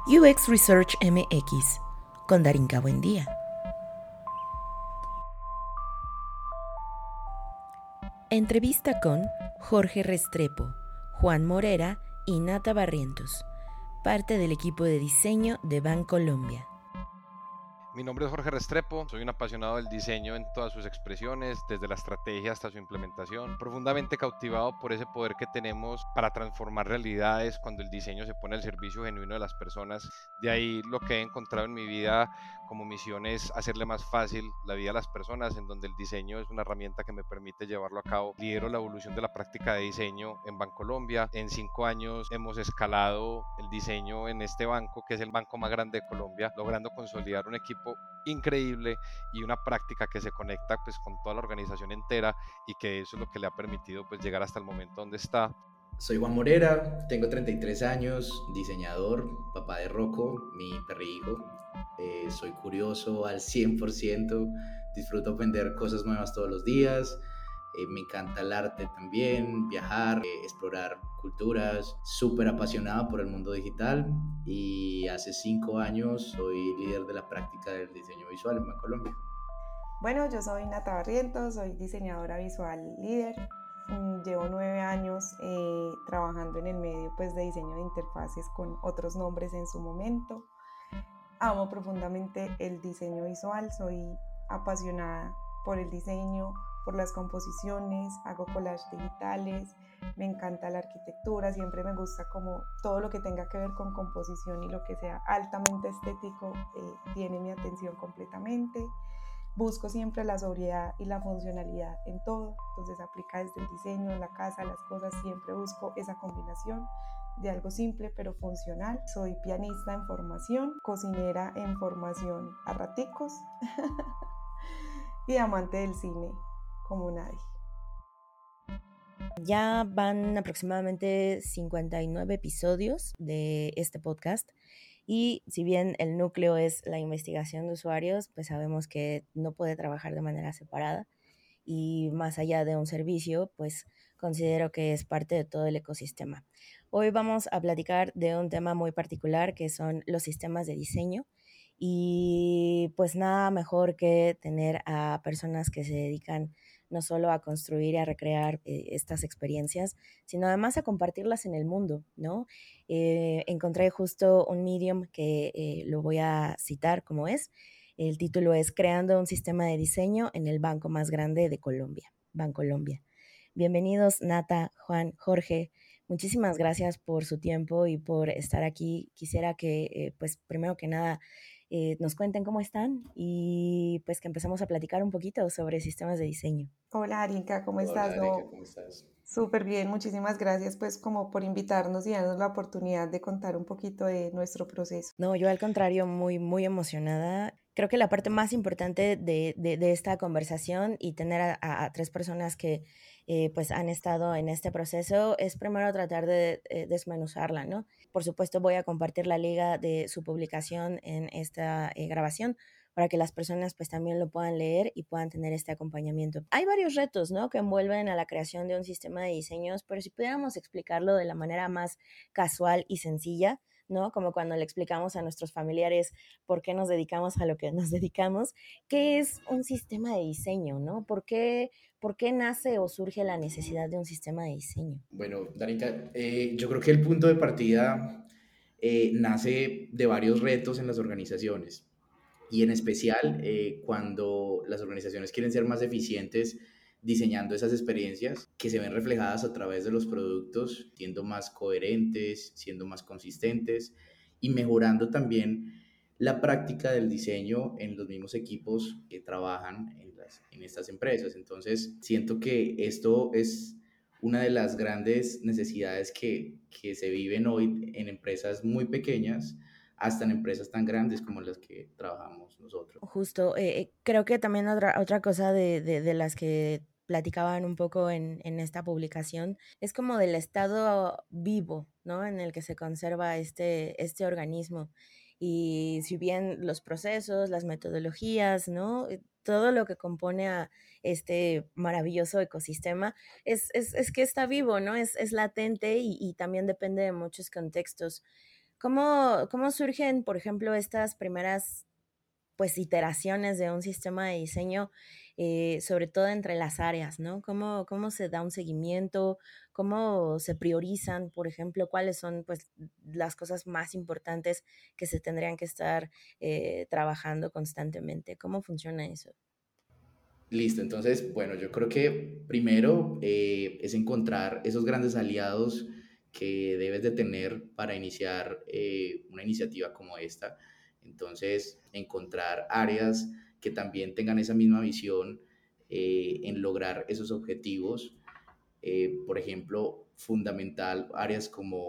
UX Research MX con Darinka Buendía. Entrevista con Jorge Restrepo, Juan Morera y Nata Barrientos, parte del equipo de diseño de Bancolombia. Mi nombre es Jorge Restrepo, soy un apasionado del diseño en todas sus expresiones, desde la estrategia hasta su implementación, profundamente cautivado por ese poder que tenemos para transformar realidades cuando el diseño se pone al servicio genuino de las personas. De ahí lo que he encontrado en mi vida como misión es hacerle más fácil la vida a las personas, en donde el diseño es una herramienta que me permite llevarlo a cabo. Lidero la evolución de la práctica de diseño en Bancolombia. En 5 años hemos escalado el diseño en este banco, que es el banco más grande de Colombia, logrando consolidar un equipo increíble y una práctica que se conecta pues con toda la organización entera, y que eso es lo que le ha permitido pues llegar hasta el momento donde está. Soy Juan Morera, tengo 33 años, diseñador, papá de Rocco, mi perrijo. Soy curioso al 100%, disfruto aprender cosas nuevas todos los días. Me encanta el arte también, viajar, explorar culturas. Súper apasionado por el mundo digital y hace 5 años soy líder de la práctica del diseño visual en Bancolombia. Bueno, yo soy Nata Barrientos, soy diseñadora visual líder. Llevo 9 años trabajando en el medio pues, de diseño de interfaces con otros nombres en su momento. Amo profundamente el diseño visual, soy apasionada por el diseño, por las composiciones, hago collages digitales, me encanta la arquitectura, siempre me gusta como todo lo que tenga que ver con composición y lo que sea altamente estético tiene mi atención completamente. Busco siempre la sobriedad y la funcionalidad en todo, entonces aplica desde el diseño, la casa, las cosas, siempre busco esa combinación de algo simple pero funcional. Soy pianista en formación, cocinera en formación a raticos y amante del cine como nadie. Ya van aproximadamente 59 episodios de este podcast. Y si bien el núcleo es la investigación de usuarios, pues sabemos que no puede trabajar de manera separada, y más allá de un servicio, pues considero que es parte de todo el ecosistema. Hoy vamos a platicar de un tema muy particular, que son los sistemas de diseño, y pues nada mejor que tener a personas que se dedican no solo a construir y a recrear estas experiencias, sino además a compartirlas en el mundo, ¿no? Encontré justo un Medium que lo voy a citar como es. El título es Creando un sistema de diseño en el banco más grande de Colombia, Bancolombia. Bienvenidos, Nata, Juan, Jorge. Muchísimas gracias por su tiempo y por estar aquí. Quisiera que, pues, primero que nada, nos cuenten cómo están y pues que empecemos a platicar un poquito sobre sistemas de diseño. Hola Arinka, ¿cómo Hola, estás? Erika, ¿cómo estás? Súper bien, muchísimas gracias pues como por invitarnos y darnos la oportunidad de contar un poquito de nuestro proceso. No, yo al contrario, muy, muy emocionada. Creo que la parte más importante de esta conversación y tener a tres personas que pues han estado en este proceso es primero tratar de desmenuzarla, ¿no? Por supuesto voy a compartir la liga de su publicación en esta grabación para que las personas pues también lo puedan leer y puedan tener este acompañamiento. Hay varios retos, ¿no?, que envuelven a la creación de un sistema de diseños, pero si pudiéramos explicarlo de la manera más casual y sencilla, ¿no? Como cuando le explicamos a nuestros familiares por qué nos dedicamos a lo que nos dedicamos, ¿qué es un sistema de diseño, ¿no? ¿Por qué nace o surge la necesidad de un sistema de diseño? Bueno, Darinka, yo creo que el punto de partida nace de varios retos en las organizaciones y en especial cuando las organizaciones quieren ser más eficientes diseñando esas experiencias que se ven reflejadas a través de los productos, siendo más coherentes, siendo más consistentes y mejorando también la práctica del diseño en los mismos equipos que trabajan en estas empresas. Entonces, siento que esto es una de las grandes necesidades que se viven hoy en empresas muy pequeñas hasta en empresas tan grandes como las que trabajamos nosotros. Justo, creo que también otra cosa de las que platicaban un poco en esta publicación es como del estado vivo, ¿no?, en el que se conserva este organismo. Y si bien los procesos, las metodologías, ¿no?, todo lo que compone a este maravilloso ecosistema es que está vivo, ¿no? Es latente y también depende de muchos contextos. ¿Cómo surgen, por ejemplo, estas primeras pues iteraciones de un sistema de diseño, sobre todo entre las áreas, ¿no? ¿Cómo se da un seguimiento? ¿Cómo se priorizan, por ejemplo, cuáles son pues las cosas más importantes que se tendrían que estar trabajando constantemente? ¿Cómo funciona eso? Listo, entonces, bueno, yo creo que primero es encontrar esos grandes aliados que debes de tener para iniciar una iniciativa como esta. Entonces, encontrar áreas que también tengan esa misma visión en lograr esos objetivos. Por ejemplo, fundamental áreas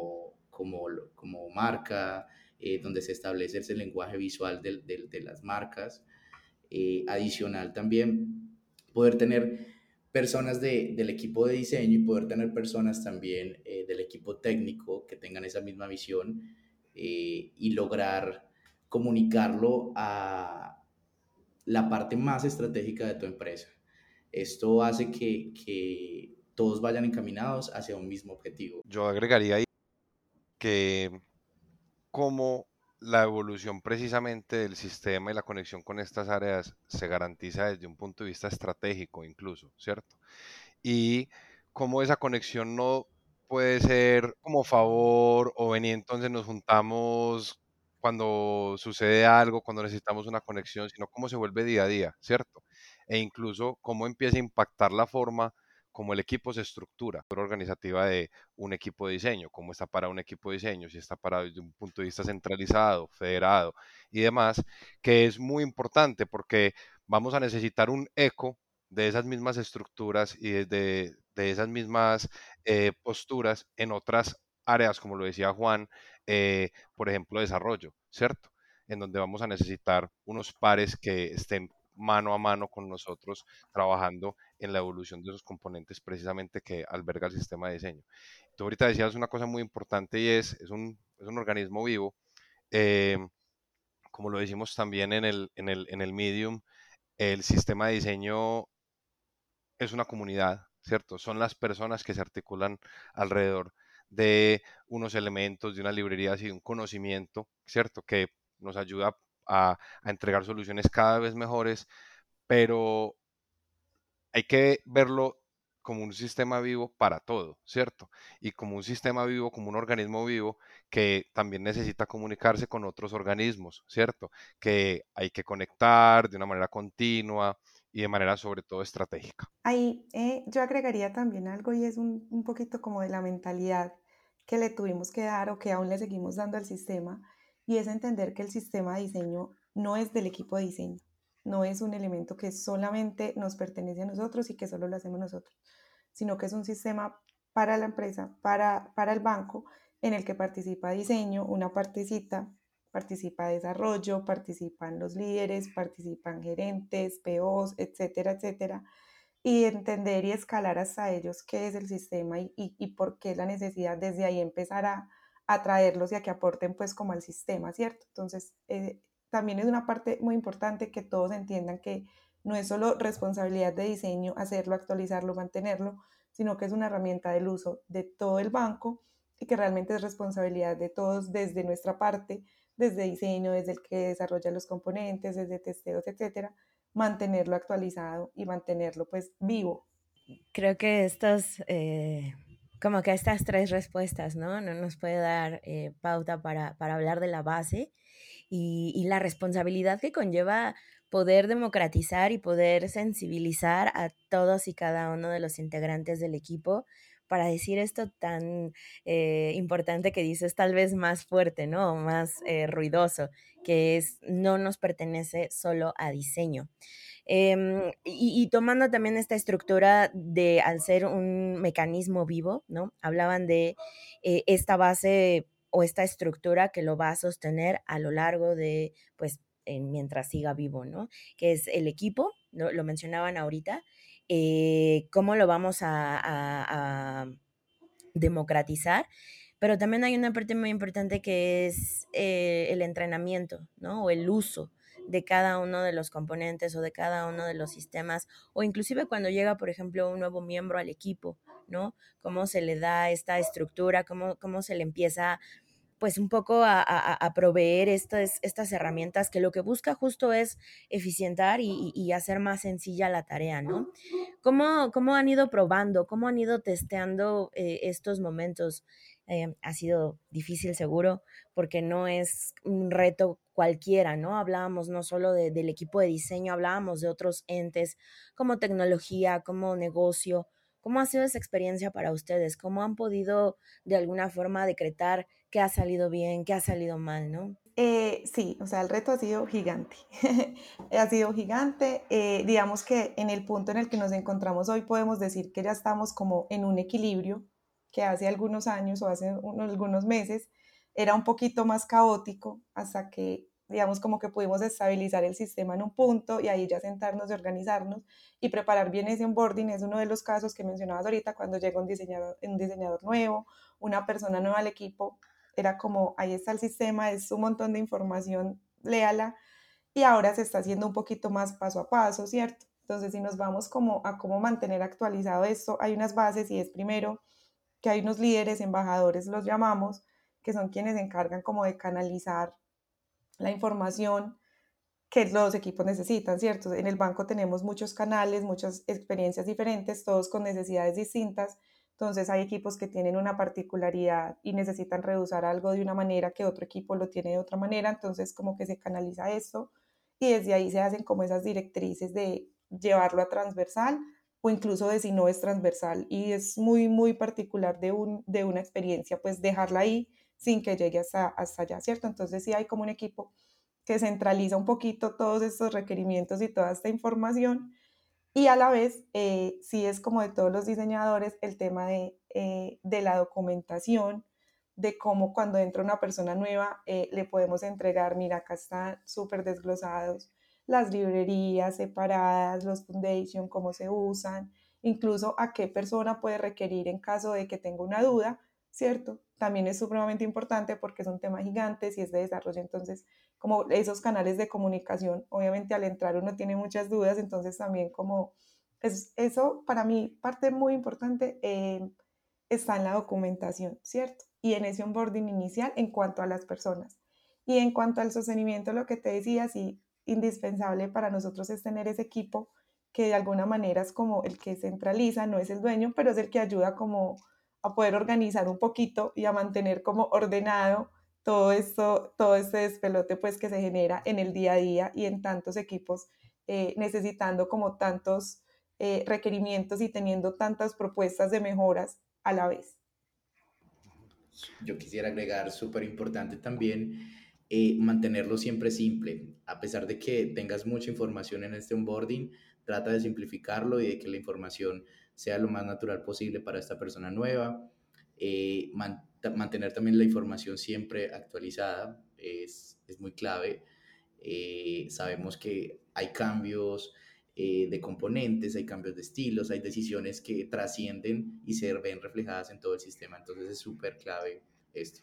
como marca, donde se establece ese lenguaje visual de las marcas. Adicional también poder tener personas del equipo de diseño y poder tener personas también del equipo técnico que tengan esa misma visión y lograr comunicarlo a la parte más estratégica de tu empresa. Esto hace que todos vayan encaminados hacia un mismo objetivo. Yo agregaría ahí que cómo la evolución precisamente del sistema y la conexión con estas áreas se garantiza desde un punto de vista estratégico incluso, ¿cierto? Y cómo esa conexión no puede ser como favor o venir, entonces nos juntamos cuando sucede algo, cuando necesitamos una conexión, sino cómo se vuelve día a día, ¿cierto? E incluso cómo empieza a impactar la forma como el equipo se estructura, la estructura organizativa de un equipo de diseño, cómo está para un equipo de diseño, si está para desde un punto de vista centralizado, federado y demás, que es muy importante porque vamos a necesitar un eco de esas mismas estructuras y de esas mismas posturas en otras áreas, como lo decía Juan, por ejemplo, desarrollo, ¿cierto? En donde vamos a necesitar unos pares que estén mano a mano con nosotros trabajando en la evolución de esos componentes precisamente que alberga el sistema de diseño. Tú ahorita decías una cosa muy importante y es un organismo vivo, eh, como lo decimos también en el Medium, el sistema de diseño es una comunidad, ¿cierto? Son las personas que se articulan alrededor de unos elementos, de una librería, y de un conocimiento, ¿cierto? Que nos ayuda a entregar soluciones cada vez mejores, pero hay que verlo como un sistema vivo para todo, ¿cierto? Y como un sistema vivo, como un organismo vivo que también necesita comunicarse con otros organismos, ¿cierto? Que hay que conectar de una manera continua y de manera sobre todo estratégica. Ahí yo agregaría también algo y es un poquito como de la mentalidad que le tuvimos que dar o que aún le seguimos dando al sistema y es entender que el sistema de diseño no es del equipo de diseño, no es un elemento que solamente nos pertenece a nosotros y que solo lo hacemos nosotros, sino que es un sistema para la empresa, para el banco, en el que participa diseño, una partecita, participa desarrollo, participan los líderes, participan gerentes, POs, etcétera, etcétera y entender y escalar hasta ellos qué es el sistema y por qué la necesidad desde ahí empezar a traerlos y a que aporten pues como al sistema, ¿cierto? Entonces, también es una parte muy importante que todos entiendan que no es solo responsabilidad de diseño hacerlo, actualizarlo, mantenerlo, sino que es una herramienta del uso de todo el banco y que realmente es responsabilidad de todos desde nuestra parte, desde diseño, desde el que desarrolla los componentes, desde testeos, etcétera, mantenerlo actualizado y mantenerlo pues vivo. Creo que como que estas tres respuestas, ¿no? No nos puede dar pauta para hablar de la base y la responsabilidad que conlleva poder democratizar y poder sensibilizar a todos y cada uno de los integrantes del equipo para decir esto tan importante que dices, tal vez más fuerte, ¿no? O más ruidoso, que es no nos pertenece solo a diseño. Y tomando también esta estructura de al ser un mecanismo vivo, ¿no? Hablaban de esta base o esta estructura que lo va a sostener a lo largo de, pues, mientras siga vivo, ¿no? Que es el equipo, ¿no? Lo mencionaban ahorita, cómo lo vamos a democratizar, pero también hay una parte muy importante que es el entrenamiento, ¿no? O el uso de cada uno de los componentes o de cada uno de los sistemas, o inclusive cuando llega, por ejemplo, un nuevo miembro al equipo, ¿no? Cómo se le da esta estructura, cómo se le empieza pues un poco a proveer estas herramientas que lo que busca justo es eficientar y hacer más sencilla la tarea, ¿no? ¿Cómo han ido probando? ¿Cómo han ido testeando estos momentos? Ha sido difícil seguro porque no es un reto cualquiera, ¿no? Hablábamos no solo del equipo de diseño, hablábamos de otros entes como tecnología, como negocio. ¿Cómo ha sido esa experiencia para ustedes? ¿Cómo han podido de alguna forma decretar qué ha salido bien, qué ha salido mal, ¿no? Sí, o sea, el reto ha sido gigante. Ha sido gigante. Digamos que en el punto en el que nos encontramos hoy podemos decir que ya estamos como en un equilibrio que hace algunos años o hace algunos meses era un poquito más caótico hasta que, digamos, como que pudimos estabilizar el sistema en un punto y ahí ya sentarnos y organizarnos y preparar bien ese onboarding. Es uno de los casos que mencionabas ahorita cuando llega un diseñador nuevo, una persona nueva al equipo. Era como, ahí está el sistema, es un montón de información, léala, y ahora se está haciendo un poquito más paso a paso, ¿cierto? Entonces, si nos vamos como a cómo mantener actualizado esto, hay unas bases y es primero que hay unos líderes, embajadores los llamamos, que son quienes se encargan como de canalizar la información que los equipos necesitan, ¿cierto? En el banco tenemos muchos canales, muchas experiencias diferentes, todos con necesidades distintas. Entonces hay equipos que tienen una particularidad y necesitan reducir algo de una manera que otro equipo lo tiene de otra manera. Entonces como que se canaliza esto y desde ahí se hacen como esas directrices de llevarlo a transversal o incluso de si no es transversal y es muy, muy particular de una experiencia, pues dejarla ahí sin que llegue hasta allá, ¿cierto? Entonces sí hay como un equipo que centraliza un poquito todos estos requerimientos y toda esta información y a la vez sí es como de todos los diseñadores el tema de la documentación, de cómo cuando entra una persona nueva le podemos entregar, mira, acá están súper desglosados las librerías separadas, los foundation, cómo se usan, incluso a qué persona puede requerir en caso de que tenga una duda, ¿cierto? También es supremamente importante porque es un tema gigante, si es de desarrollo, entonces como esos canales de comunicación, obviamente al entrar uno tiene muchas dudas, entonces también como eso para mí parte muy importante está en la documentación, ¿cierto? Y en ese onboarding inicial en cuanto a las personas. Y en cuanto al sostenimiento, lo que te decía, sí, indispensable para nosotros es tener ese equipo que de alguna manera es como el que centraliza, no es el dueño, pero es el que ayuda como a poder organizar un poquito y a mantener como ordenado todo esto, todo este despelote pues que se genera en el día a día y en tantos equipos necesitando como tantos requerimientos y teniendo tantas propuestas de mejoras a la vez. Yo quisiera agregar, súper importante también, mantenerlo siempre simple. A pesar de que tengas mucha información en este onboarding, trata de simplificarlo y de que la información sea lo más natural posible para esta persona nueva. Mantener también la información siempre actualizada es muy clave. Sabemos que hay cambios de componentes, hay cambios de estilos, hay decisiones que trascienden y se ven reflejadas en todo el sistema. Entonces es súper clave esto.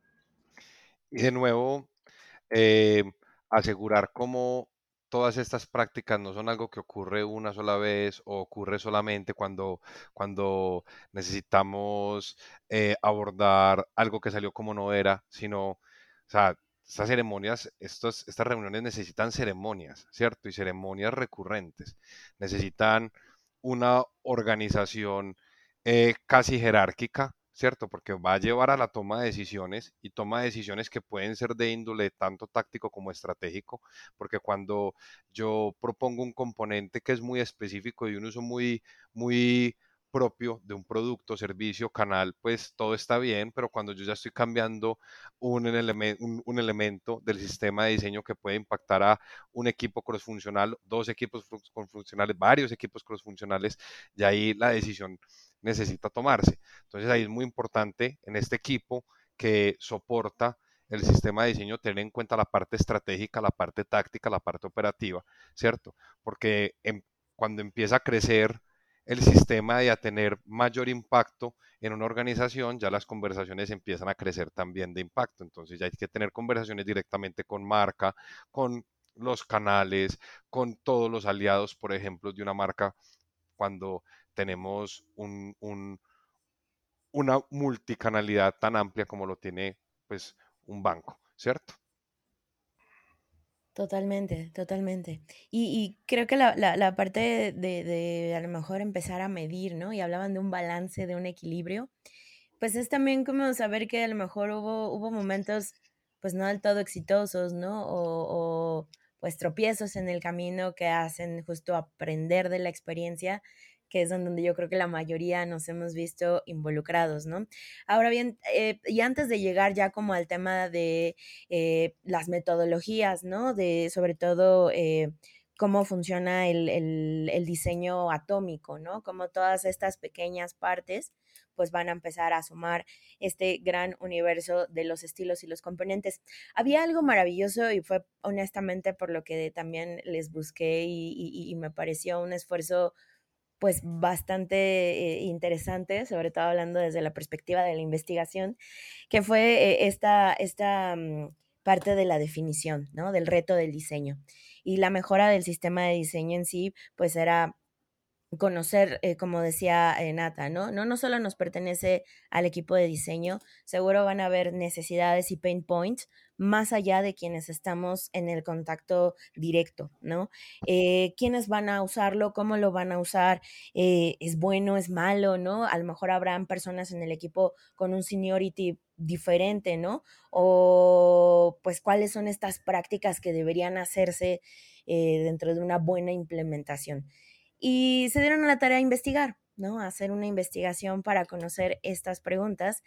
Y de nuevo, eh, asegurar cómo todas estas prácticas no son algo que ocurre una sola vez o ocurre solamente cuando necesitamos abordar algo que salió como no era, sino, o sea, estas ceremonias, estas reuniones necesitan ceremonias, ¿cierto? Y ceremonias recurrentes. Necesitan una organización casi jerárquica, ¿cierto? Porque va a llevar a la toma de decisiones y toma de decisiones que pueden ser de índole tanto táctico como estratégico, porque cuando yo propongo un componente que es muy específico y un uso muy propio de un producto, servicio, canal, pues todo está bien, pero cuando yo ya estoy cambiando un elemento del sistema de diseño que puede impactar a un equipo crossfuncional, dos equipos crossfuncionales, varios equipos crossfuncionales, y ahí la decisión necesita tomarse. Entonces ahí es muy importante en este equipo que soporta el sistema de diseño tener en cuenta la parte estratégica, la parte táctica, la parte operativa, ¿cierto? Porque cuando empieza a crecer el sistema y a tener mayor impacto en una organización, ya las conversaciones empiezan a crecer también de impacto. Entonces ya hay que tener conversaciones directamente con marca, con los canales, con todos los aliados, por ejemplo, de una marca cuando tenemos una multicanalidad tan amplia como lo tiene pues un banco, ¿cierto? Totalmente, totalmente. Y creo que la parte de a lo mejor empezar a medir, ¿no? Y hablaban de un balance, de un equilibrio, pues es también como saber que a lo mejor hubo momentos, pues no del todo exitosos, ¿no? Pues tropiezos en el camino que hacen justo aprender de la experiencia, que es en donde yo creo que la mayoría nos hemos visto involucrados, ¿no? Ahora bien, y antes de llegar ya como al tema de las metodologías, ¿no? De sobre todo cómo funciona el diseño atómico, ¿no? Cómo todas estas pequeñas partes pues van a empezar a sumar este gran universo de los estilos y los componentes. Había algo maravilloso y fue honestamente por lo que también les busqué y me pareció un esfuerzo pues bastante interesante, sobre todo hablando desde la perspectiva de la investigación, que fue esta parte de la definición, ¿no? Del reto del diseño. Y la mejora del sistema de diseño en sí, pues era conocer, como decía Nata, ¿no? No solo nos pertenece al equipo de diseño, seguro van a haber necesidades y pain points más allá de quienes estamos en el contacto directo, ¿no? ¿Quiénes van a usarlo? ¿Cómo lo van a usar? ¿Es bueno? ¿Es malo? ¿No? A lo mejor habrán personas en el equipo con un seniority diferente, ¿no? O pues cuáles son estas prácticas que deberían hacerse dentro de una buena implementación. Y se dieron a la tarea de investigar, ¿no? A hacer una investigación para conocer estas preguntas,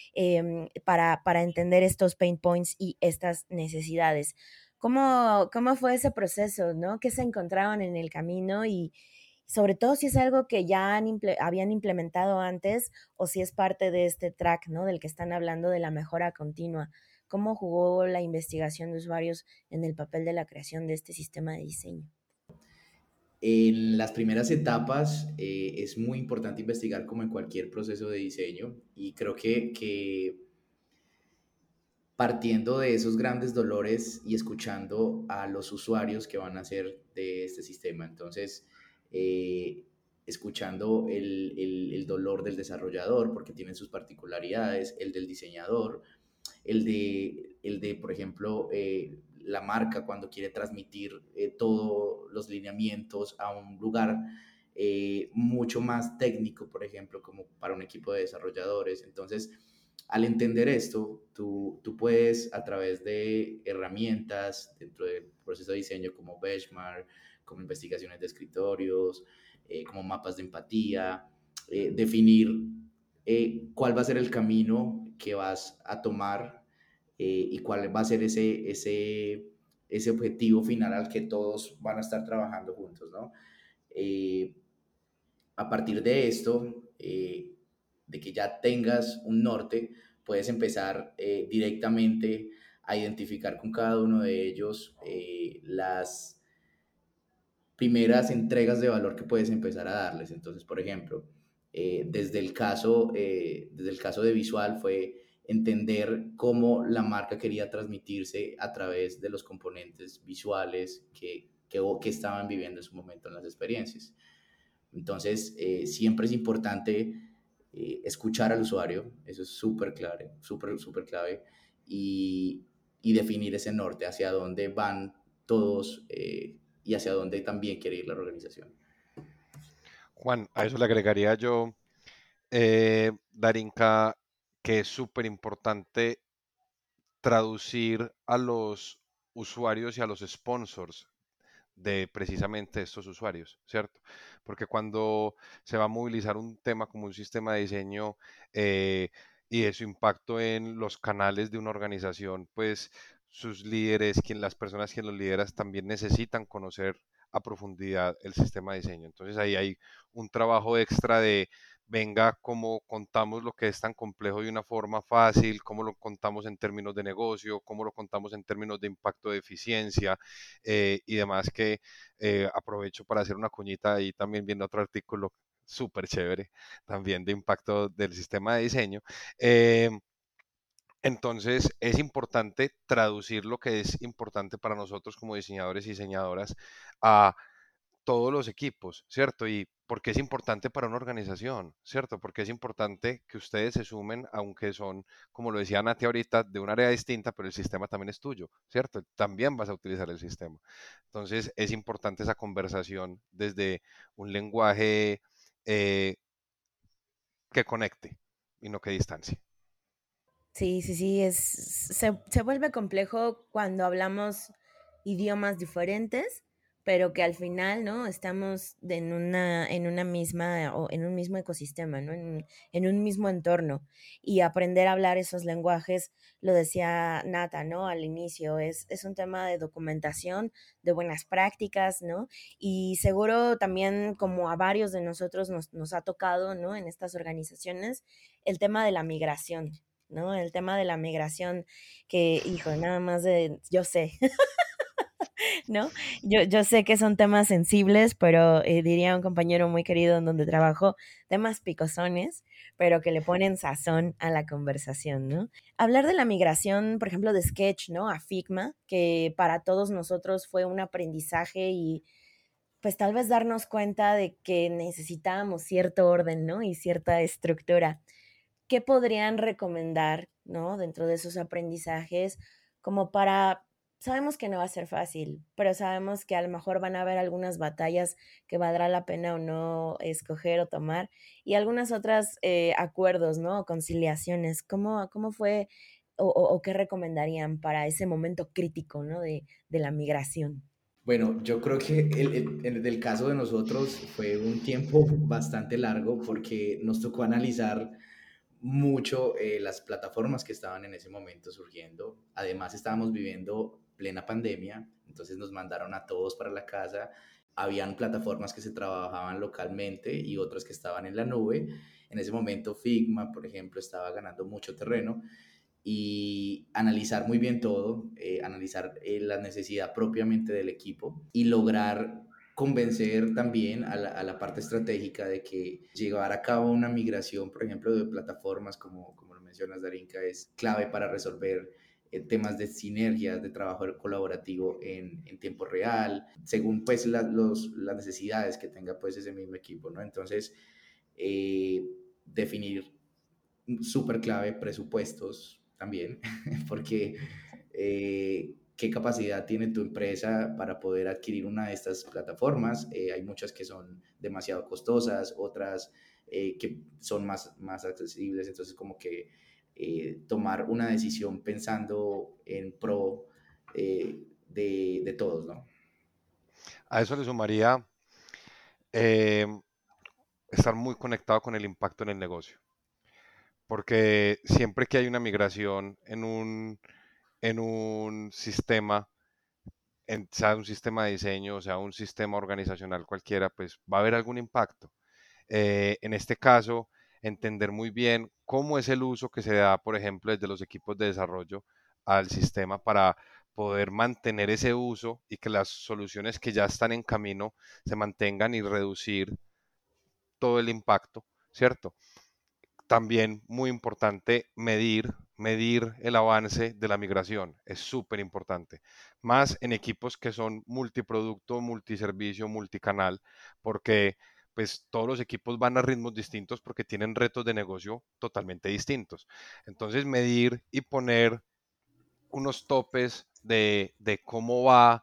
para entender estos pain points y estas necesidades. ¿Cómo fue ese proceso, ¿no? ¿Qué se encontraron en el camino? Y sobre todo si es algo que ya habían implementado antes o si es parte de este track, ¿no? Del que están hablando de la mejora continua. ¿Cómo jugó la investigación de usuarios en el papel de la creación de este sistema de diseño? En las primeras etapas es muy importante investigar como en cualquier proceso de diseño y creo que partiendo de esos grandes dolores y escuchando a los usuarios que van a ser de este sistema. Entonces, escuchando el dolor del desarrollador porque tienen sus particularidades, el del diseñador, por ejemplo, la marca cuando quiere transmitir todos los lineamientos a un lugar mucho más técnico, por ejemplo, como para un equipo de desarrolladores. Entonces, al entender esto, tú puedes a través de herramientas dentro del proceso de diseño como benchmark, como investigaciones de escritorios, como mapas de empatía, definir cuál va a ser el camino que vas a tomar y cuál va a ser ese objetivo final al que todos van a estar trabajando juntos, ¿no? Eh, a partir de esto, de que ya tengas un norte, puedes empezar directamente a identificar con cada uno de ellos las primeras entregas de valor que puedes empezar a darles. Entonces, por ejemplo, desde el caso de visual fue entender cómo la marca quería transmitirse a través de los componentes visuales que estaban viviendo en su momento en las experiencias. Entonces, siempre es importante escuchar al usuario, eso es súper clave, súper clave, y, y definir ese norte, hacia dónde van todos y hacia dónde también quiere ir la organización. Juan, a eso le agregaría yo, Darinka, que es súper importante traducir a los usuarios y a los sponsors de precisamente estos usuarios, ¿cierto? Porque cuando se va a movilizar un tema como un sistema de diseño y de su impacto en los canales de una organización, pues sus líderes, las personas que los lideran también necesitan conocer a profundidad el sistema de diseño. Entonces ahí hay un trabajo extra de venga, cómo contamos lo que es tan complejo de una forma fácil, cómo lo contamos en términos de negocio, cómo lo contamos en términos de impacto de eficiencia y demás que aprovecho para hacer una cuñita ahí también viendo otro artículo súper chévere también de impacto del sistema de diseño. Eh, entonces es importante traducir lo que es importante para nosotros como diseñadores y diseñadoras a todos los equipos, ¿cierto? Y porque es importante para una organización, ¿cierto? Porque es importante que ustedes se sumen, aunque son, como lo decía Nati ahorita, de un área distinta, pero el sistema también es tuyo, ¿cierto? También vas a utilizar el sistema. Entonces, es importante esa conversación desde un lenguaje eh, que conecte y no que distancie. Sí, sí, sí, se vuelve complejo cuando hablamos idiomas diferentes, pero que al final, ¿no? Estamos en una misma, o en un mismo ecosistema, ¿no? En un mismo entorno. Y aprender a hablar esos lenguajes, lo decía Nata, ¿no? Al inicio, es un tema de documentación, de buenas prácticas, ¿no? Y seguro también, como a varios de nosotros nos ha tocado, ¿no? En estas organizaciones, el tema de la migración, ¿no? El tema de la migración, que, hijo, nada más de, yo sé, ¿no? Yo sé que son temas sensibles, pero diría un compañero muy querido en donde trabajo, temas picosones, pero que le ponen sazón a la conversación, ¿no? Hablar de la migración, por ejemplo, de Sketch, ¿no? A Figma, que para todos nosotros fue un aprendizaje y pues tal vez darnos cuenta de que necesitábamos cierto orden, ¿no? Y cierta estructura. ¿Qué podrían recomendar, ¿no? Dentro de esos aprendizajes, como para, sabemos que no va a ser fácil, pero sabemos que a lo mejor van a haber algunas batallas que valdrá la pena o no escoger o tomar, y algunas otras acuerdos, ¿no? O conciliaciones. ¿Cómo fue o qué recomendarían para ese momento crítico, ¿no? De la migración. Bueno, yo creo que en el caso de nosotros fue un tiempo bastante largo porque nos tocó analizar mucho las plataformas que estaban en ese momento surgiendo. Además, estábamos viviendo plena pandemia, entonces nos mandaron a todos para la casa. Habían plataformas que se trabajaban localmente y otras que estaban en la nube. En ese momento Figma, por ejemplo, estaba ganando mucho terreno y analizar muy bien todo, analizar la necesidad propiamente del equipo y lograr convencer también a la parte estratégica de que llevar a cabo una migración, por ejemplo, de plataformas, como lo mencionas, Darinka, es clave para resolver temas de sinergias, de trabajo colaborativo en tiempo real, según pues las necesidades que tenga pues ese mismo equipo, ¿no? Entonces, definir súper clave presupuestos también, porque qué capacidad tiene tu empresa para poder adquirir una de estas plataformas. Hay muchas que son demasiado costosas, otras que son más accesibles, entonces como que tomar una decisión pensando en pro de todos, ¿no? A eso le sumaría eh, estar muy conectado con el impacto en el negocio, porque siempre que hay una migración en un sistema, sea un sistema de diseño, o sea un sistema organizacional cualquiera, pues va a haber algún impacto. En este caso, entender muy bien cómo es el uso que se da, por ejemplo, desde los equipos de desarrollo al sistema para poder mantener ese uso y que las soluciones que ya están en camino se mantengan y reducir todo el impacto, ¿cierto? También muy importante medir el avance de la migración, es súper importante, más en equipos que son multiproducto, multiservicio, multicanal, porque pues todos los equipos van a ritmos distintos porque tienen retos de negocio totalmente distintos. Entonces medir y poner unos topes de cómo va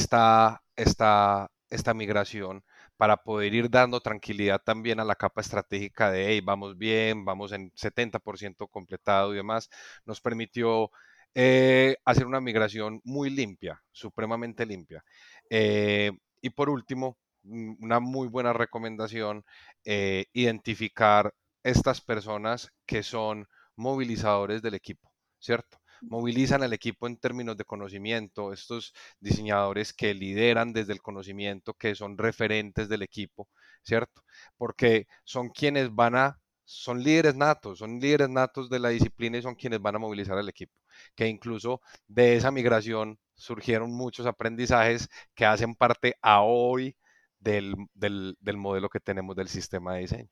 esta migración para poder ir dando tranquilidad también a la capa estratégica de, hey, vamos bien, vamos en 70% completado y demás, nos permitió hacer una migración muy limpia, supremamente limpia. Eh, y por último, una muy buena recomendación, identificar estas personas que son movilizadores del equipo, ¿cierto? Movilizan al equipo en términos de conocimiento, estos diseñadores que lideran desde el conocimiento, que son referentes del equipo, ¿cierto? Porque son quienes son son líderes natos de la disciplina y son quienes van a movilizar al equipo, que incluso de esa migración surgieron muchos aprendizajes que hacen parte a hoy del modelo que tenemos del sistema de diseño.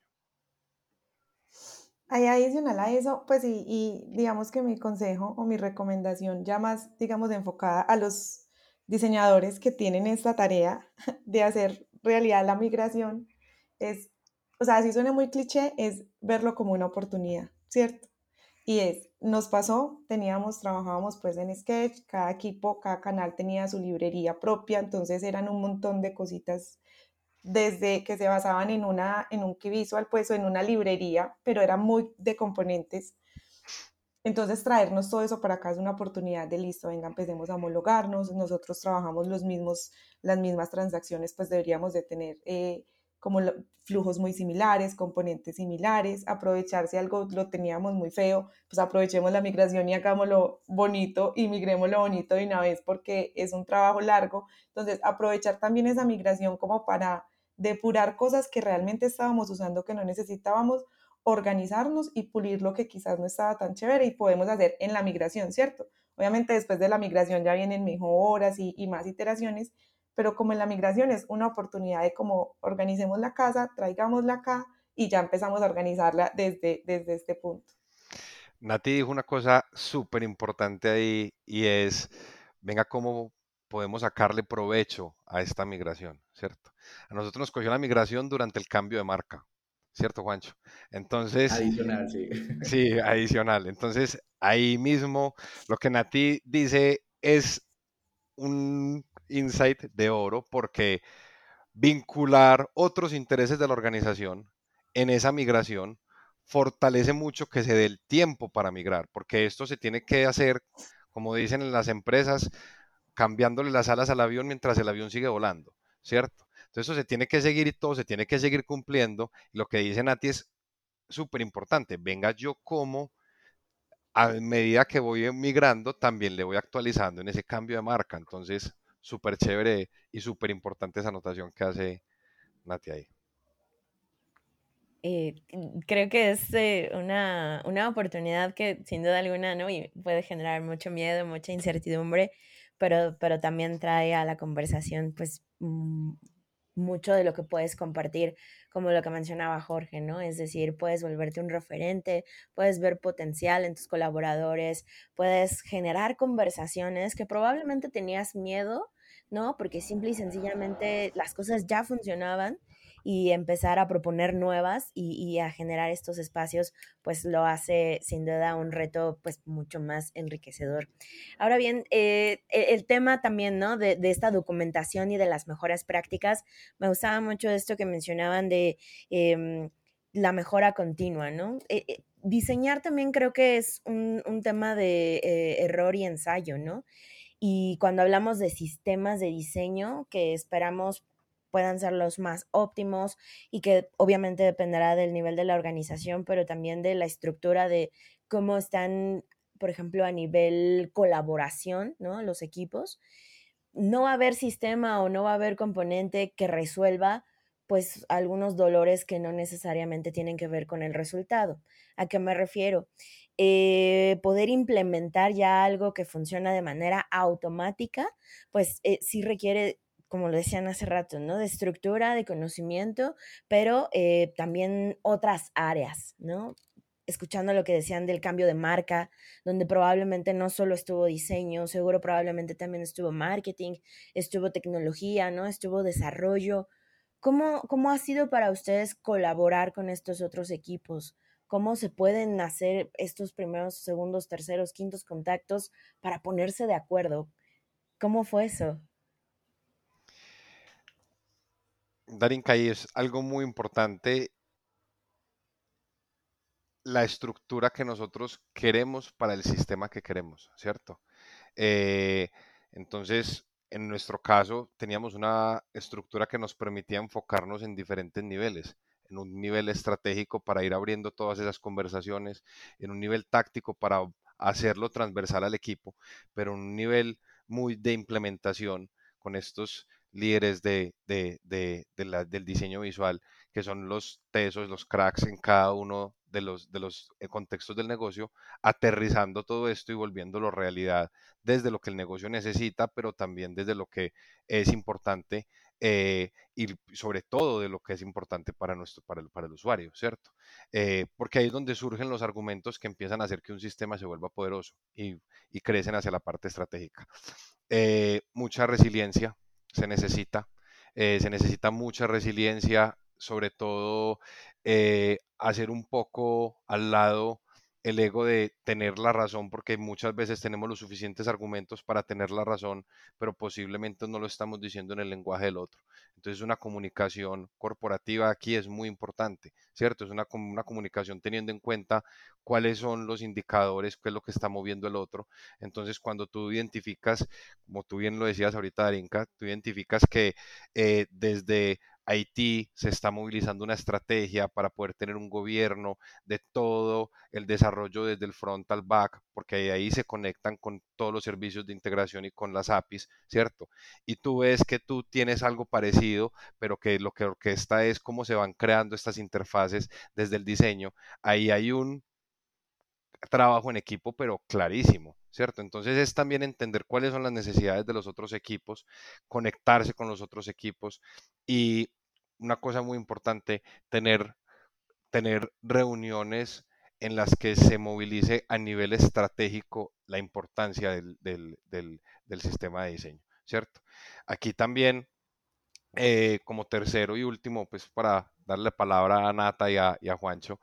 Ahí adicional a eso, pues y digamos que mi consejo o mi recomendación ya más, digamos, enfocada a los diseñadores que tienen esta tarea de hacer realidad la migración es, o sea, si suena muy cliché, es verlo como una oportunidad, ¿cierto? Y nos pasó, trabajábamos pues en Sketch, cada equipo, cada canal tenía su librería propia, entonces eran un montón de cositas desde que se basaban en un key visual, pues o en una librería, pero era muy de componentes. Entonces, traernos todo eso para acá es una oportunidad de listo, venga, empecemos a homologarnos, nosotros trabajamos las mismas transacciones, pues deberíamos de tener como flujos muy similares, componentes similares, aprovechar si algo lo teníamos muy feo, pues aprovechemos la migración y hagámoslo bonito y migrémoslo bonito de una vez porque es un trabajo largo. Entonces, aprovechar también esa migración como para depurar cosas que realmente estábamos usando que no necesitábamos, organizarnos y pulir lo que quizás no estaba tan chévere y podemos hacer en la migración, ¿cierto? Obviamente después de la migración ya vienen mejoras y más iteraciones, pero como en la migración es una oportunidad de como organicemos la casa, traigámosla acá y ya empezamos a organizarla desde este punto. Nati dijo una cosa súper importante ahí y es, venga, ¿cómo podemos sacarle provecho a esta migración? ¿Cierto? A nosotros nos cogió la migración durante el cambio de marca, ¿cierto, Juancho? Entonces, Adicional, sí. sí, adicional. Entonces, ahí mismo lo que Nati dice es un insight de oro porque vincular otros intereses de la organización en esa migración fortalece mucho que se dé el tiempo para migrar, porque esto se tiene que hacer, como dicen en las empresas, cambiándole las alas al avión mientras el avión sigue volando, ¿cierto? Entonces eso se tiene que seguir y todo se tiene que seguir cumpliendo. Y lo que dice Nati es súper importante. Venga, yo como a medida que voy migrando, también le voy actualizando en ese cambio de marca. Entonces, súper chévere y súper importante esa anotación que hace Nati ahí. Creo que es una oportunidad que sin duda alguna, ¿no? Y puede generar mucho miedo, mucha incertidumbre, pero también trae a la conversación pues mucho de lo que puedes compartir, como lo que mencionaba Jorge, ¿no? Es decir, puedes volverte un referente, puedes ver potencial en tus colaboradores, puedes generar conversaciones que probablemente tenías miedo, ¿no? Porque simple y sencillamente las cosas ya funcionaban y empezar a proponer nuevas y a generar estos espacios, pues lo hace sin duda un reto pues mucho más enriquecedor. Ahora bien, el tema también, ¿no? De esta documentación y de las mejores prácticas, me gustaba mucho esto que mencionaban de la mejora continua, ¿no? Diseñar también creo que es un tema de error y ensayo, ¿no? Y cuando hablamos de sistemas de diseño que esperamos puedan ser los más óptimos y que obviamente dependerá del nivel de la organización, pero también de la estructura de cómo están, por ejemplo, a nivel colaboración, ¿no? Los equipos. No va a haber sistema o no va a haber componente que resuelva pues algunos dolores que no necesariamente tienen que ver con el resultado. ¿A qué me refiero? Poder implementar ya algo que funciona de manera automática, pues sí requiere, como lo decían hace rato, ¿no? De estructura, de conocimiento, pero también otras áreas, ¿no? Escuchando lo que decían del cambio de marca, donde probablemente no solo estuvo diseño, seguro probablemente también estuvo marketing, estuvo tecnología, ¿no? Estuvo desarrollo. ¿Cómo ha sido para ustedes colaborar con estos otros equipos? ¿Cómo se pueden hacer estos primeros, segundos, terceros, quintos contactos para ponerse de acuerdo? ¿Cómo fue eso? Darinka, ahí es algo muy importante la estructura que nosotros queremos para el sistema que queremos, ¿cierto? Eh, entonces, en nuestro caso, teníamos una estructura que nos permitía enfocarnos en diferentes niveles, en un nivel estratégico para ir abriendo todas esas conversaciones, en un nivel táctico para hacerlo transversal al equipo, pero en un nivel muy de implementación con estos líderes del diseño visual, que son los tesos, los cracks en cada uno de los contextos del negocio, aterrizando todo esto y volviéndolo realidad desde lo que el negocio necesita, pero también desde lo que es importante y sobre todo de lo que es importante para el usuario, ¿cierto? Porque ahí es donde surgen los argumentos que empiezan a hacer que un sistema se vuelva poderoso y crecen hacia la parte estratégica. Mucha resiliencia se necesita. se necesita mucha resiliencia, sobre todo hacer un poco al lado el ego de tener la razón, porque muchas veces tenemos los suficientes argumentos para tener la razón, pero posiblemente no lo estamos diciendo en el lenguaje del otro. Entonces una comunicación corporativa aquí es muy importante, ¿cierto? Es una comunicación teniendo en cuenta cuáles son los indicadores, qué es lo que está moviendo el otro. Entonces cuando tú identificas, como tú bien lo decías ahorita, Darinka, tú identificas que desde Haití se está movilizando una estrategia para poder tener un gobierno de todo el desarrollo desde el front al back, porque ahí se conectan con todos los servicios de integración y con las APIs, ¿cierto? Y tú ves que tú tienes algo parecido, pero que lo que orquesta es cómo se van creando estas interfaces desde el diseño. Ahí hay un trabajo en equipo, pero clarísimo, ¿cierto? Entonces es también entender cuáles son las necesidades de los otros equipos, conectarse con los otros equipos y una cosa muy importante, tener reuniones en las que se movilice a nivel estratégico la importancia del sistema de diseño, ¿cierto? Aquí también, como tercero y último, pues para darle palabra a Nata y a Juancho,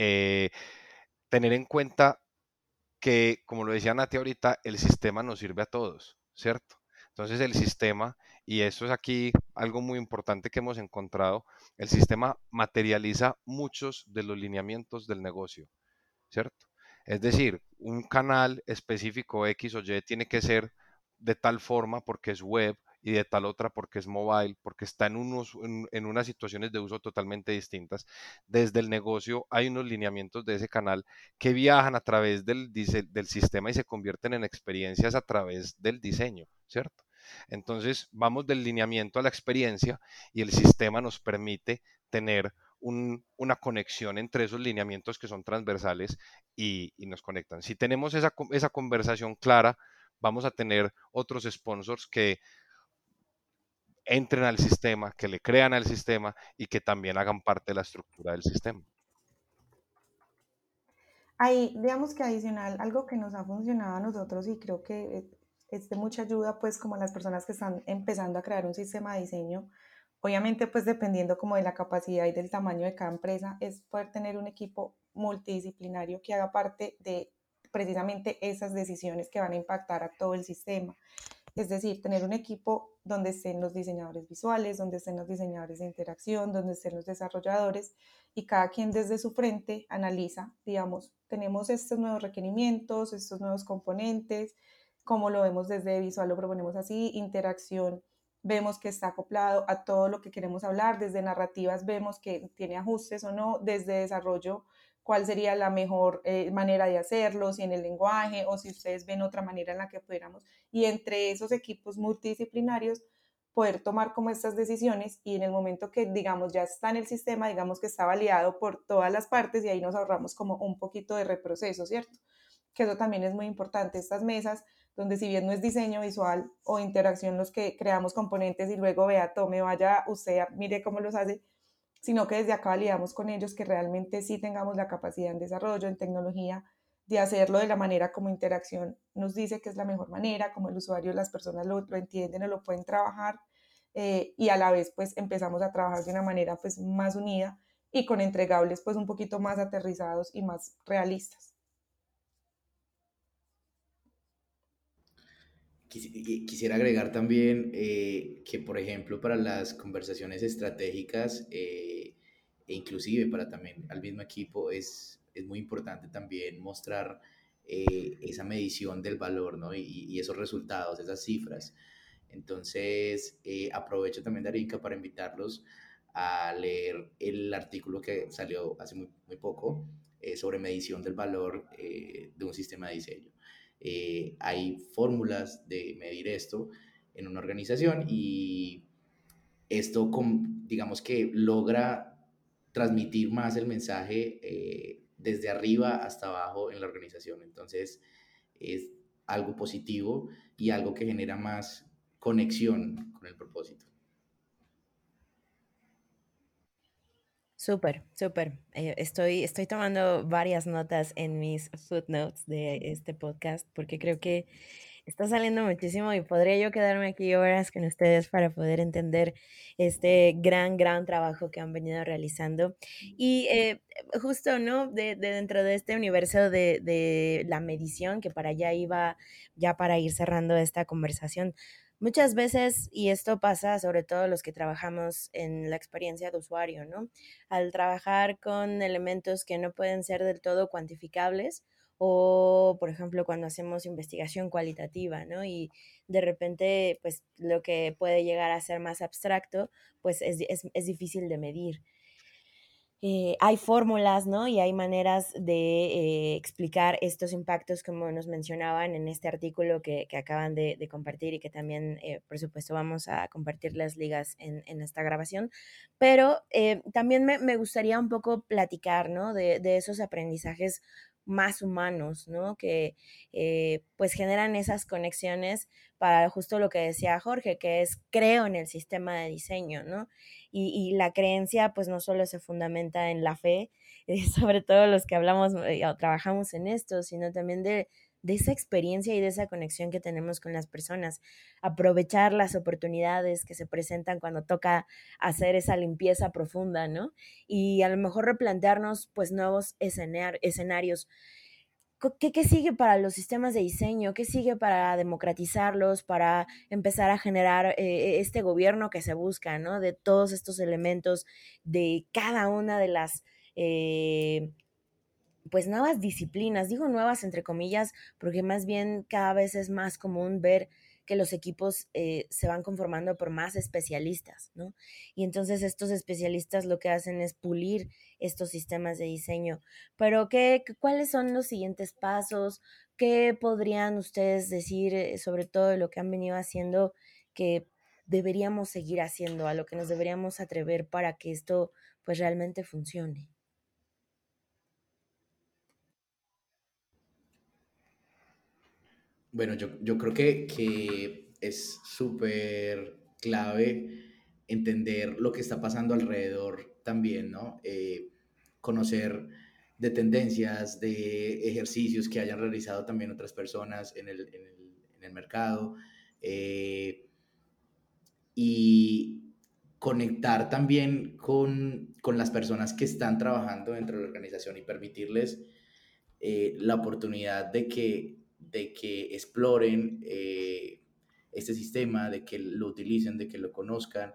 tener en cuenta que, como lo decía Nati ahorita, el sistema nos sirve a todos, ¿cierto? Entonces el sistema, y eso es aquí algo muy importante que hemos encontrado, el sistema materializa muchos de los lineamientos del negocio, ¿cierto? Es decir, un canal específico X o Y tiene que ser de tal forma porque es web y de tal otra porque es mobile, porque está en unas situaciones de uso totalmente distintas. Desde el negocio hay unos lineamientos de ese canal que viajan a través del sistema y se convierten en experiencias a través del diseño, ¿cierto? Entonces vamos del lineamiento a la experiencia y el sistema nos permite tener una conexión entre esos lineamientos que son transversales y nos conectan. Si tenemos esa conversación clara, vamos a tener otros sponsors que entren al sistema, que le crean al sistema y que también hagan parte de la estructura del sistema. Ahí, digamos que adicional, algo que nos ha funcionado a nosotros y creo que es de mucha ayuda, pues como a las personas que están empezando a crear un sistema de diseño, obviamente pues dependiendo como de la capacidad y del tamaño de cada empresa, es poder tener un equipo multidisciplinario que haga parte de precisamente esas decisiones que van a impactar a todo el sistema. Es decir, tener un equipo donde estén los diseñadores visuales, donde estén los diseñadores de interacción, donde estén los desarrolladores y cada quien desde su frente analiza, digamos, tenemos estos nuevos requerimientos, estos nuevos componentes, cómo lo vemos desde visual, lo proponemos así, interacción, vemos que está acoplado a todo lo que queremos hablar, desde narrativas vemos que tiene ajustes o no, desde desarrollo cuál sería la mejor manera de hacerlo, si en el lenguaje o si ustedes ven otra manera en la que pudiéramos, y entre esos equipos multidisciplinarios poder tomar como estas decisiones y en el momento que digamos ya está en el sistema, digamos que está validado por todas las partes y ahí nos ahorramos como un poquito de reproceso, ¿cierto? Que eso también es muy importante, estas mesas donde si bien no es diseño visual o interacción los que creamos componentes y luego vea, tome, vaya, usted mire cómo los hace, sino que desde acá validamos con ellos que realmente sí tengamos la capacidad en desarrollo, en tecnología, de hacerlo de la manera como interacción nos dice que es la mejor manera, como el usuario, las personas lo entienden o lo pueden trabajar, y a la vez pues empezamos a trabajar de una manera pues más unida y con entregables pues un poquito más aterrizados y más realistas. Quisiera agregar también que, por ejemplo, para las conversaciones estratégicas e inclusive para también al mismo equipo es muy importante también mostrar esa medición del valor, ¿no? Y esos resultados, esas cifras. Entonces, aprovecho también, Darinka, para invitarlos a leer el artículo que salió hace muy poco sobre medición del valor de un sistema de diseño. Hay fórmulas de medir esto en una organización y esto, digamos que logra transmitir más el mensaje desde arriba hasta abajo en la organización. Entonces, es algo positivo y algo que genera más conexión con el propósito. Súper, súper. Estoy tomando varias notas en mis footnotes de este podcast porque creo que está saliendo muchísimo y podría yo quedarme aquí horas con ustedes para poder entender este gran trabajo que han venido realizando. Y justo, ¿no? De dentro de este universo de la medición, que para allá iba, ya para ir cerrando esta conversación, muchas veces, y esto pasa sobre todo los que trabajamos en la experiencia de usuario, ¿no? Al trabajar con elementos que no pueden ser del todo cuantificables, o, por ejemplo, cuando hacemos investigación cualitativa, ¿no? Y de repente, pues lo que puede llegar a ser más abstracto, pues es difícil de medir. Hay fórmulas, ¿no? Y hay maneras de explicar estos impactos, como nos mencionaban en este artículo que acaban de compartir y que también, por supuesto, vamos a compartir las ligas en esta grabación. Pero también me gustaría un poco platicar, ¿no? De esos aprendizajes más humanos, ¿no? Que pues generan esas conexiones para justo lo que decía Jorge, que es creo en el sistema de diseño, ¿no? Y la creencia pues no solo se fundamenta en la fe, sobre todo los que hablamos o trabajamos en esto, sino también de esa experiencia y de esa conexión que tenemos con las personas, aprovechar las oportunidades que se presentan cuando toca hacer esa limpieza profunda, ¿no? Y a lo mejor replantearnos pues nuevos escenarios. ¿Qué sigue para los sistemas de diseño? ¿Qué sigue para democratizarlos, para empezar a generar este gobierno que se busca, ¿no? De todos estos elementos, de cada una de las eh, pues nuevas disciplinas, digo nuevas entre comillas, porque más bien cada vez es más común ver que los equipos se van conformando por más especialistas, ¿no? Y entonces estos especialistas lo que hacen es pulir estos sistemas de diseño. Pero ¿cuáles son los siguientes pasos? ¿Qué podrían ustedes decir sobre todo lo que han venido haciendo que deberíamos seguir haciendo, a lo que nos deberíamos atrever para que esto pues realmente funcione? Bueno, yo creo que es súper clave entender lo que está pasando alrededor también, ¿no? Conocer de tendencias, de ejercicios que hayan realizado también otras personas en el mercado, y conectar también con las personas que están trabajando dentro de la organización y permitirles la oportunidad de que exploren este sistema, de que lo utilicen, de que lo conozcan,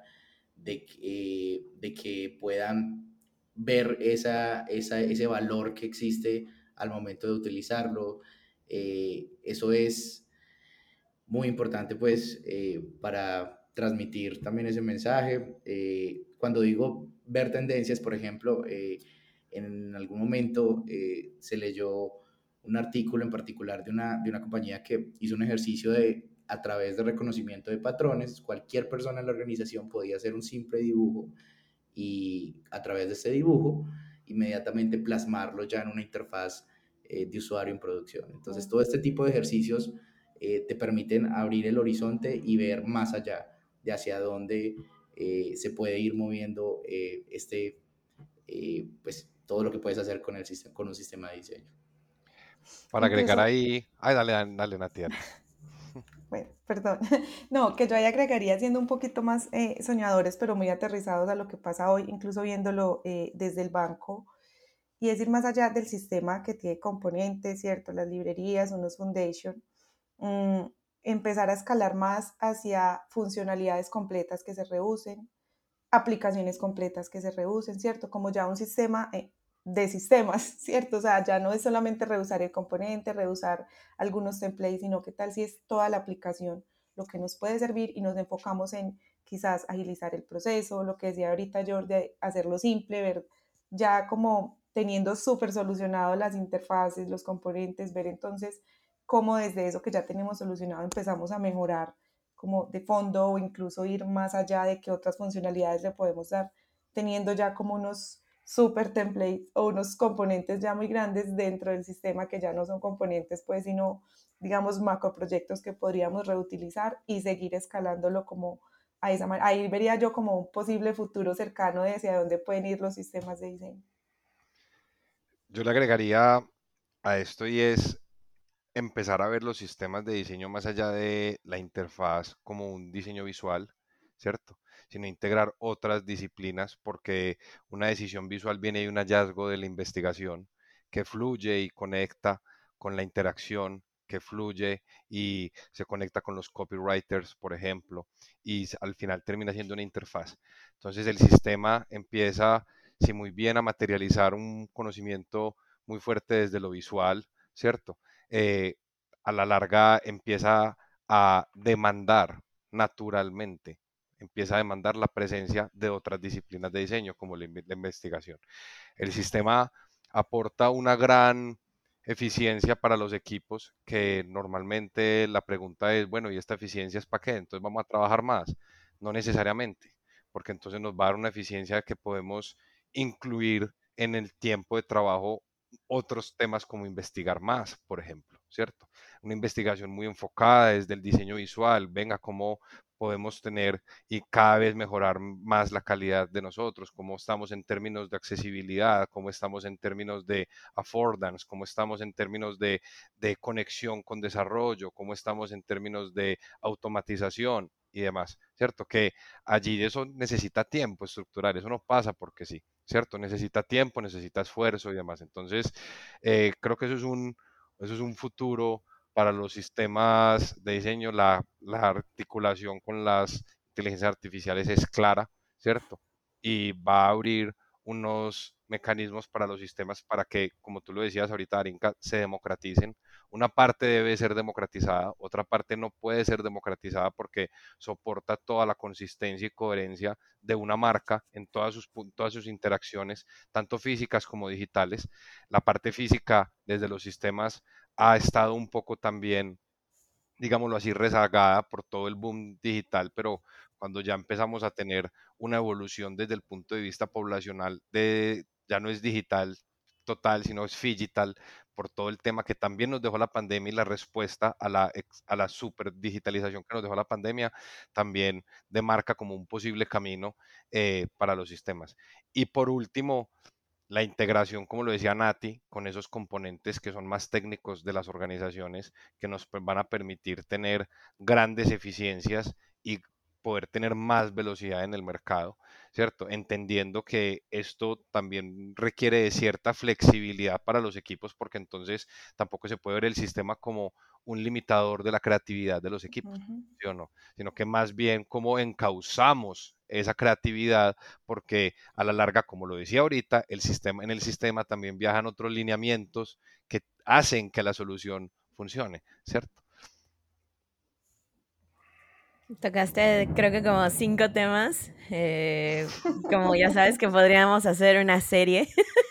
de que puedan ver ese valor que existe al momento de utilizarlo. Eso es muy importante pues para transmitir también ese mensaje. Cuando digo ver tendencias, por ejemplo, en algún momento se leyó un artículo en particular de una compañía que hizo un ejercicio de, a través de reconocimiento de patrones, cualquier persona en la organización podía hacer un simple dibujo y a través de ese dibujo inmediatamente plasmarlo ya en una interfaz de usuario en producción. Entonces, todo este tipo de ejercicios te permiten abrir el horizonte y ver más allá de hacia dónde se puede ir moviendo pues todo lo que puedes hacer con, el sistema, con un sistema de diseño. Para agregar Incluso, ahí, ay, dale, Nati, dale. bueno, perdón, no, que yo ahí agregaría siendo un poquito más soñadores, pero muy aterrizados a lo que pasa hoy, incluso viéndolo desde el banco, y es ir más allá del sistema que tiene componentes, ¿cierto? Las librerías, unos foundation, mm, empezar a escalar más hacia funcionalidades completas que se reusen, aplicaciones completas que se reusen, ¿cierto? Como ya un sistema de sistemas, ¿cierto? O sea, ya no es solamente reusar el componente, reusar algunos templates, sino que tal si es toda la aplicación lo que nos puede servir y nos enfocamos en quizás agilizar el proceso, lo que decía ahorita Jordi, hacerlo simple, ver ya como teniendo súper solucionado las interfaces, los componentes, ver entonces cómo desde eso que ya tenemos solucionado empezamos a mejorar como de fondo o incluso ir más allá de qué otras funcionalidades le podemos dar, teniendo ya como unos super templates o unos componentes ya muy grandes dentro del sistema que ya no son componentes, pues, sino, digamos, macroproyectos que podríamos reutilizar y seguir escalándolo como a esa manera. Ahí vería yo como un posible futuro cercano de hacia dónde pueden ir los sistemas de diseño. Yo le agregaría a esto y es empezar a ver los sistemas de diseño más allá de la interfaz como un diseño visual, ¿cierto? Sino integrar otras disciplinas porque una decisión visual viene de un hallazgo de la investigación que fluye y conecta con la interacción, que fluye y se conecta con los copywriters, por ejemplo, y al final termina siendo una interfaz. Entonces el sistema empieza, sí, muy bien a materializar un conocimiento muy fuerte desde lo visual, ¿cierto? eh, a la larga empieza a demandar naturalmente, empieza a demandar la presencia de otras disciplinas de diseño, como la investigación. El sistema aporta una gran eficiencia para los equipos, que normalmente la pregunta es, bueno, ¿y esta eficiencia es para qué? Entonces vamos a trabajar más. No necesariamente, porque entonces nos va a dar una eficiencia que podemos incluir en el tiempo de trabajo otros temas como investigar más, por ejemplo, ¿cierto? Una investigación muy enfocada desde el diseño visual, venga, cómo podemos tener y cada vez mejorar más la calidad de nosotros, cómo estamos en términos de accesibilidad, cómo estamos en términos de affordance, cómo estamos en términos de conexión con desarrollo, cómo estamos en términos de automatización y demás, ¿cierto? Que allí eso necesita tiempo estructural, eso no pasa porque sí, ¿cierto? Necesita tiempo, necesita esfuerzo y demás. Entonces, creo que eso es un futuro para los sistemas de diseño. La articulación con las inteligencias artificiales es clara, ¿cierto? Y va a abrir unos mecanismos para los sistemas para que, como tú lo decías ahorita, Arinka, se democraticen. Una parte debe ser democratizada, otra parte no puede ser democratizada porque soporta toda la consistencia y coherencia de una marca en todas sus interacciones, tanto físicas como digitales. La parte física desde los sistemas ha estado un poco también, digámoslo así, rezagada por todo el boom digital, pero cuando ya empezamos a tener una evolución desde el punto de vista poblacional, ya no es digital total, sino es digital, por todo el tema que también nos dejó la pandemia y la respuesta a la super digitalización que nos dejó la pandemia, también demarca como un posible camino para los sistemas. Y por último, la integración, como lo decía Nati, con esos componentes que son más técnicos de las organizaciones, que nos van a permitir tener grandes eficiencias y poder tener más velocidad en el mercado, ¿cierto? Entendiendo que esto también requiere de cierta flexibilidad para los equipos, porque entonces tampoco se puede ver el sistema como un limitador de la creatividad de los equipos, ¿sí o no? Sino que más bien cómo encauzamos esa creatividad, porque a la larga, como lo decía ahorita, en el sistema también viajan otros lineamientos que hacen que la solución funcione, ¿cierto? Tocaste, creo que como 5 temas. Como ya sabes que podríamos hacer una serie.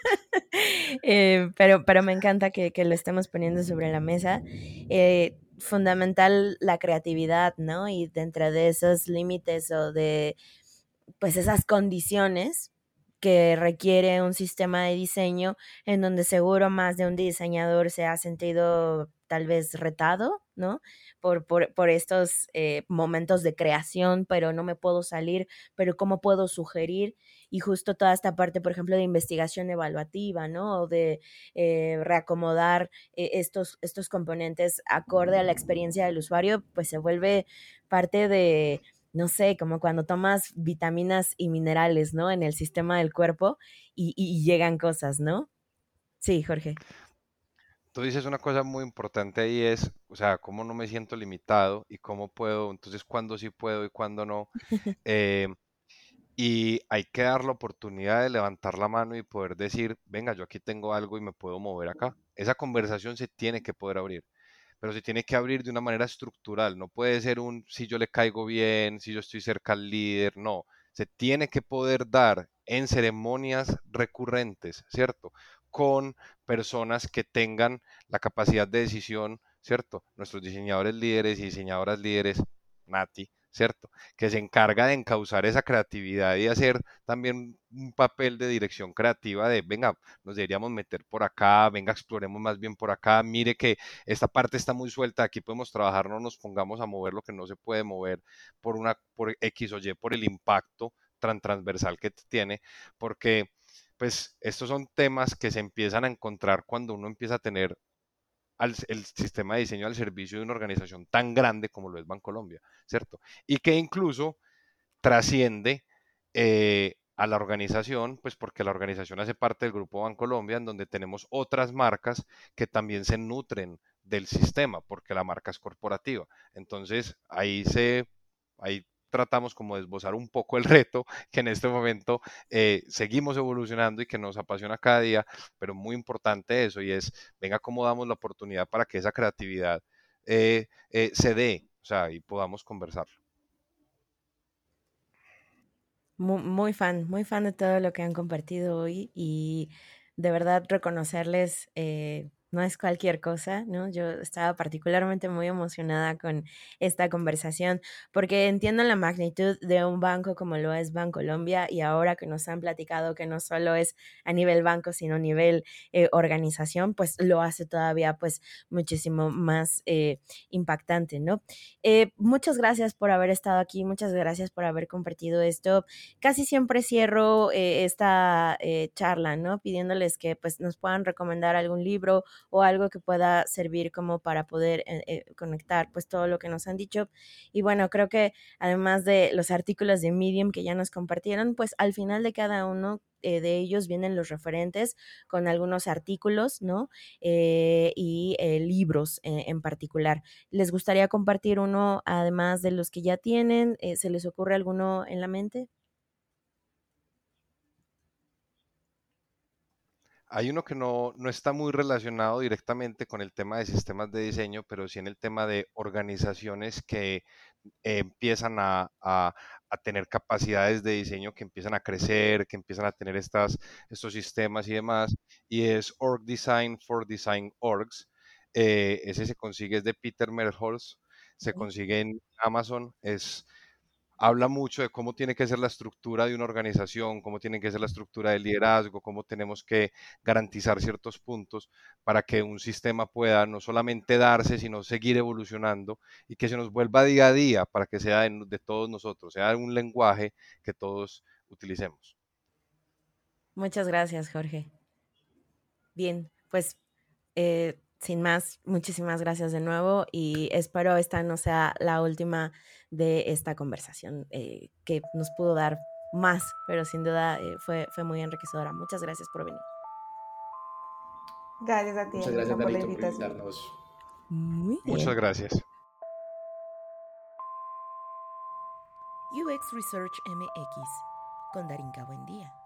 Pero me encanta que lo estemos poniendo sobre la mesa. Fundamental la creatividad, ¿no? Y dentro de esos límites o de pues esas condiciones que requiere un sistema de diseño en donde seguro más de un diseñador se ha sentido tal vez retado, ¿no? Por estos momentos de creación, pero no me puedo salir, pero cómo puedo sugerir y justo toda esta parte, por ejemplo, de investigación evaluativa, ¿no? O de reacomodar estos componentes acorde a la experiencia del usuario, pues se vuelve parte de no sé, como cuando tomas vitaminas y minerales, ¿no? En el sistema del cuerpo y llegan cosas, ¿no? Sí, Jorge. Tú dices una cosa muy importante ahí es, o sea, cómo no me siento limitado y cómo puedo, entonces cuándo sí puedo y cuándo no. Eh, y hay que dar la oportunidad de levantar la mano y poder decir, venga, yo aquí tengo algo y me puedo mover acá. Esa conversación se tiene que poder abrir, pero se tiene que abrir de una manera estructural. No puede ser un si yo le caigo bien, si yo estoy cerca al líder, no. Se tiene que poder dar en ceremonias recurrentes, ¿cierto? Con personas que tengan la capacidad de decisión, ¿cierto? Nuestros diseñadores líderes y diseñadoras líderes, Nati, ¿cierto? Que se encarga de encauzar esa creatividad y hacer también un papel de dirección creativa de, venga, nos deberíamos meter por acá, venga, exploremos más bien por acá, mire que esta parte está muy suelta, aquí podemos trabajar, no nos pongamos a mover lo que no se puede mover por X o Y, por el impacto transversal que tiene, porque pues estos son temas que se empiezan a encontrar cuando uno empieza a tener el sistema de diseño al servicio de una organización tan grande como lo es Bancolombia, ¿cierto? Y que incluso trasciende a la organización, pues porque la organización hace parte del Grupo Bancolombia, en donde tenemos otras marcas que también se nutren del sistema, porque la marca es corporativa. Entonces, ahí tratamos como de esbozar un poco el reto, que en este momento seguimos evolucionando y que nos apasiona cada día, pero muy importante eso, y es, venga, cómo damos la oportunidad para que esa creatividad se dé, o sea, y podamos conversar. Muy fan de todo lo que han compartido hoy y de verdad reconocerles no es cualquier cosa, ¿no? Yo estaba particularmente muy emocionada con esta conversación porque entiendo la magnitud de un banco como lo es Bancolombia y ahora que nos han platicado que no solo es a nivel banco, sino a nivel organización, pues lo hace todavía pues muchísimo más impactante, ¿no? Muchas gracias por haber estado aquí, muchas gracias por haber compartido esto. Casi siempre cierro esta charla, ¿no? Pidiéndoles que pues nos puedan recomendar algún libro o algo que pueda servir como para poder conectar pues todo lo que nos han dicho. Y bueno, creo que además de los artículos de Medium que ya nos compartieron, pues al final de cada uno de ellos vienen los referentes con algunos artículos, ¿no? Y libros en particular. ¿Les gustaría compartir uno además de los que ya tienen? ¿Se les ocurre alguno en la mente? Hay uno que no está muy relacionado directamente con el tema de sistemas de diseño, pero sí en el tema de organizaciones que empiezan a tener capacidades de diseño, que empiezan a crecer, que empiezan a tener estos sistemas y demás, y es Org Design for Design Orgs. Ese se consigue, es de Peter Merholz, se consigue en Amazon, habla mucho de cómo tiene que ser la estructura de una organización, cómo tiene que ser la estructura de liderazgo, cómo tenemos que garantizar ciertos puntos para que un sistema pueda no solamente darse, sino seguir evolucionando y que se nos vuelva día a día para que sea de todos nosotros, sea un lenguaje que todos utilicemos. Muchas gracias, Jorge. Bien, pues sin más, muchísimas gracias de nuevo y espero esta no sea la última de esta conversación que nos pudo dar más, pero sin duda fue muy enriquecedora. Muchas gracias por venir. Gracias a ti, Muchas Anita, gracias, por la Darito, por invitación. invitarnos. Muy bien. Muchas gracias. UX Research MX con Darinka Buendía.